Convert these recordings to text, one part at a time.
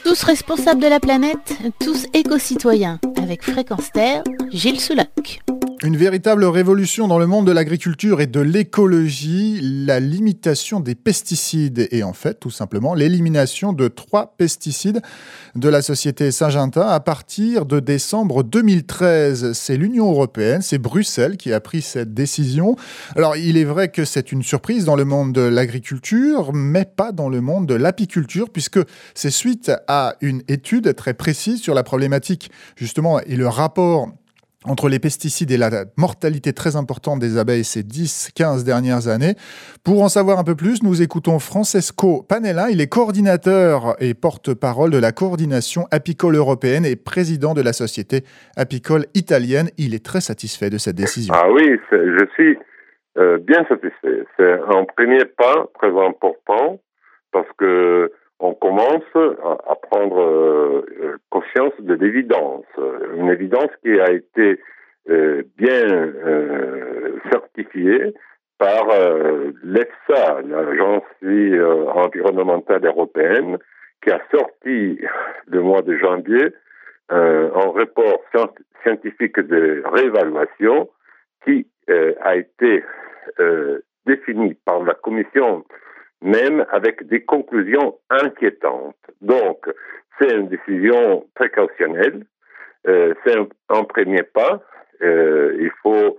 Tous responsables de la planète, tous éco-citoyens. Avec Fréquence Terre, Gilles Souloc. Une véritable révolution dans le monde de l'agriculture et de l'écologie, la limitation des pesticides et en fait, tout simplement, l'élimination de 3 pesticides de la société Syngenta à partir de décembre 2013. C'est l'Union européenne, c'est Bruxelles qui a pris cette décision. Alors, il est vrai que c'est une surprise dans le monde de l'agriculture, mais pas dans le monde de l'apiculture, puisque c'est suite à une étude très précise sur la problématique, justement, et le rapport entre les pesticides et la mortalité très importante des abeilles ces 10-15 dernières années. Pour en savoir un peu plus, nous écoutons Francesco Panella. Il est coordinateur et porte-parole de la coordination apicole européenne et président de la société apicole italienne. Il est très satisfait de cette décision. Ah oui, je suis bien satisfait. C'est un premier pas très important parce que on commence à prendre conscience de l'évidence. Une évidence qui a été bien certifiée par l'EFSA, l'Agence environnementale européenne, qui a sorti le mois de janvier un rapport scientifique de réévaluation qui a été défini par la Commission même avec des conclusions inquiétantes. Donc, c'est une décision précautionnelle, c'est un premier pas. Il faut,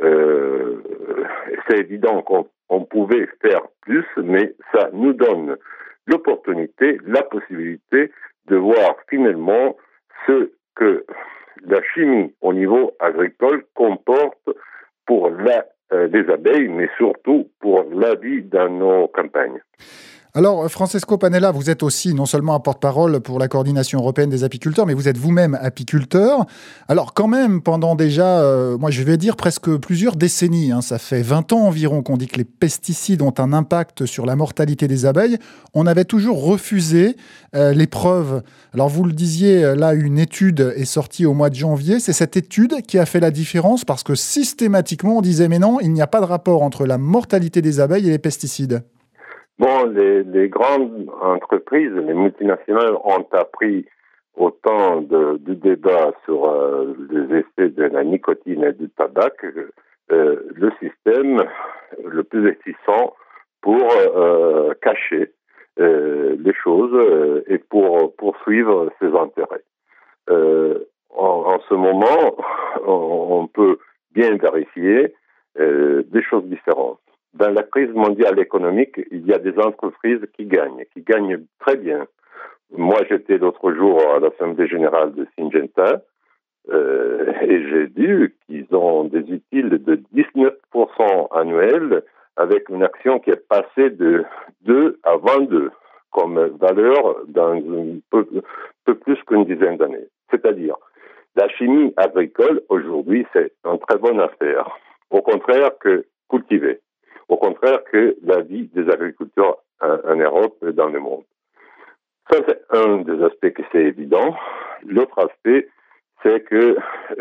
c'est évident qu'on pouvait faire plus, mais ça nous donne l'opportunité, la possibilité de voir finalement ce que la chimie au niveau agricole comporte pour les abeilles, mais surtout pour la vie dans nos campagnes. Alors, Francesco Panella, vous êtes aussi non seulement un porte-parole pour la coordination européenne des apiculteurs, mais vous êtes vous-même apiculteur. Alors, quand même, pendant déjà, moi je vais dire presque plusieurs décennies, ça fait 20 ans environ qu'on dit que les pesticides ont un impact sur la mortalité des abeilles, on avait toujours refusé les preuves. Alors, vous le disiez, là, une étude est sortie au mois de janvier. C'est cette étude qui a fait la différence parce que systématiquement, on disait, mais non, il n'y a pas de rapport entre la mortalité des abeilles et les pesticides. Bon, les grandes entreprises, les multinationales ont appris au temps du débat sur les effets de la nicotine et du tabac le système le plus efficient pour cacher les choses et pour poursuivre ses intérêts. En ce moment, on peut bien vérifier des choses différentes. Dans la crise mondiale économique, il y a des entreprises qui gagnent très bien. Moi, j'étais l'autre jour à l'Assemblée générale de Syngenta et j'ai vu qu'ils ont des utiles de 19% annuels avec une action qui est passée de 2 à 22 comme valeur dans un peu plus qu'une dizaine d'années. C'est-à-dire, la chimie agricole, aujourd'hui, c'est une très bonne affaire. Au contraire que cultiver. Au contraire que la vie des agriculteurs en Europe et dans le monde. Ça, c'est un des aspects que c'est évident. L'autre aspect, c'est que,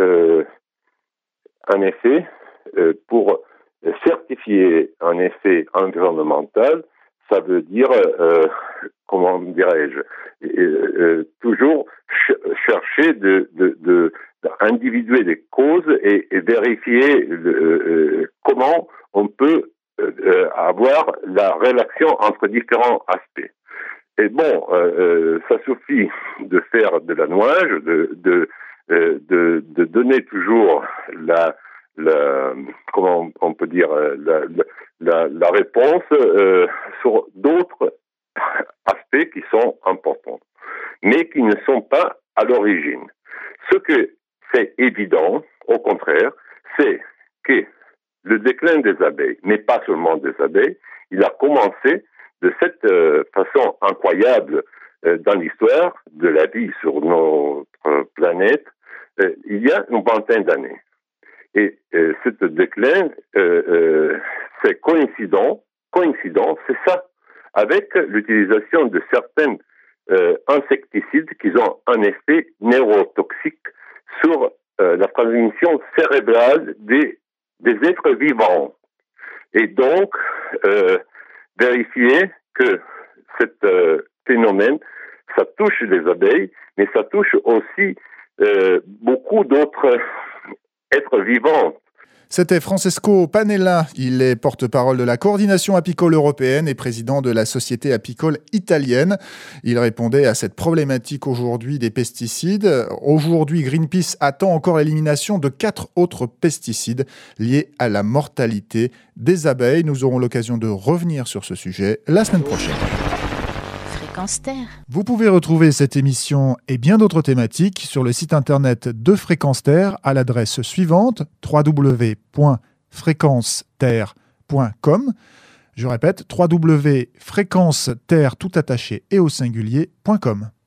en effet, pour certifier un effet environnemental, ça veut dire, comment dirais-je, toujours chercher d'individuer les causes et vérifier comment on peut avoir la relation entre différents aspects. Et bon, ça suffit de faire de la nuage, de donner toujours comment on peut dire la réponse sur d'autres aspects qui sont importants, mais qui ne sont pas à l'origine. Ce que c'est évident, au contraire, c'est que le déclin des abeilles, mais pas seulement des abeilles, il a commencé de cette façon incroyable dans l'histoire de la vie sur notre planète il y a une vingtaine d'années. Et ce déclin, c'est coïncident, c'est ça, avec l'utilisation de certains insecticides qui ont un effet neurotoxique sur la transmission cérébrale des êtres vivants. Et donc, vérifier que ce phénomène ça touche les abeilles, mais ça touche aussi beaucoup d'autres êtres vivants. C'était Francesco Panella, il est porte-parole de la coordination apicole européenne et président de la société apicole italienne. Il répondait à cette problématique aujourd'hui des pesticides. Aujourd'hui, Greenpeace attend encore l'élimination de 4 autres pesticides liés à la mortalité des abeilles. Nous aurons l'occasion de revenir sur ce sujet la semaine prochaine. Fréquence Terre. Vous pouvez retrouver cette émission et bien d'autres thématiques sur le site internet de Fréquence Terre à l'adresse suivante www.fréquenceterre.com. Je répète, www.fréquenceterre tout attaché et au singulier.com.